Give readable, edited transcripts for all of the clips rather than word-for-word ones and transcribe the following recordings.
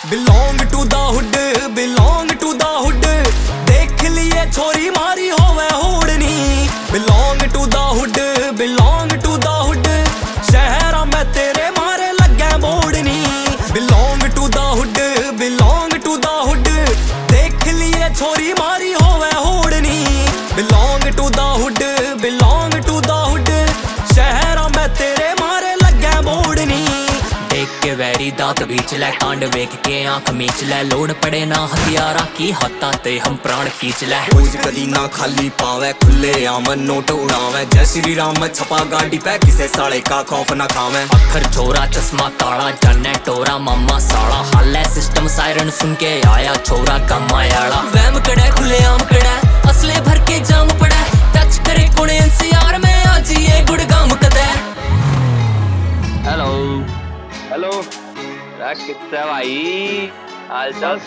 Belong to the hood, belong to the hood. देख लिए छोरी मारी होवे होड़नी। Belong to the hood, belong to the hood. शहरा में तेरे मारे लगे मोड़नी। Belong to the hood, belong to the hood. देख लिए छोरी मारी होवे होड़नी। Belong to the hood, belong to the hood. शहरा में तेरे मारे लगे मोड़नी। देख के वैरी दांत बीच ले, कांड वेख के आंख मीच ले। लोड़ पड़े ना हथियारा की हाथा ते हम प्राण खींच ले। रोज कदी ना खाली पावे, खुले आमन नोट उड़ावे। जय श्री राम छपा गाड़ी पे, किसे साले का खौफ ना खावे। अखर छोरा चश्मा ताड़ा, जाने टोरा मामा साड़ा। हाले सिस्टम सायरन सुन के आया छोरा कमायाड़ा। वहम कड़े खुले आम कड़े, असले भर के जाम पड़े। टच करे कोने एनसीआर में आज ये गुड़गाम कदे। हेलो हेलो किससे भाई, हाल चाल?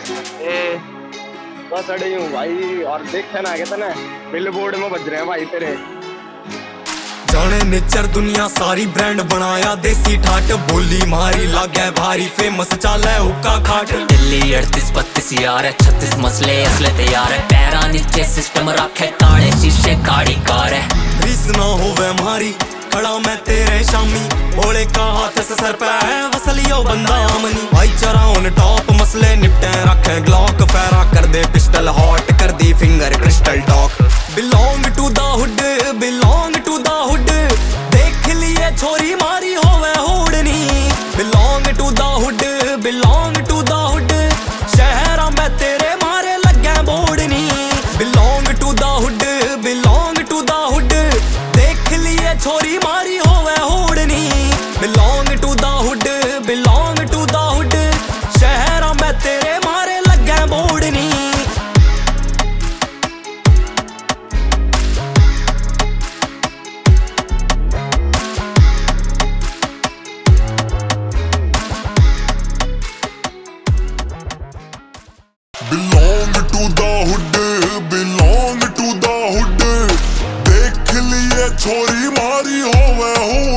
बस अड़े हूँ भाई। और देखे ना कहते ना बिल बोर्ड में बज रहे हैं भाई तेरे। जाने नेचर दुनिया सारी ब्रांड बनाया। देसी ठाट बोली मारी लागे भारी, फेमस चाले हुक्का खाट। दिल्ली 38-32 यार है, 36 मसले असले तैयार है। पैरा नीचे सिस्टम रखे, काले शीशे काड़ी कार है। रीस ना होवे मारी, खड़ा मैं तेरे शामी। भोले का हाथ से सर पे है, वसलियो बंदा आमनी। भाईचारा ऑन टॉप, मसले निपटे रखे ग्लॉक। फेरा कर दे पिस्टल हॉट, कर दी finger crystal talk. Belong to the hood, belong to the hood. देख लिए छोरी मारी होवे होड़नी। Belong to the hood, belong to the hood. शहरा में तेरे मारे लगे मोड़नी। Belong to the hood, belong to the hood. देख लिए छोरी मारी होवे होड़नी। Belong to the hood, belong to the hood. शहरा में तेरे मारे लगे Modni. Belong to the hood, belong to the hood। देख लिए छोरी मारी होवे हो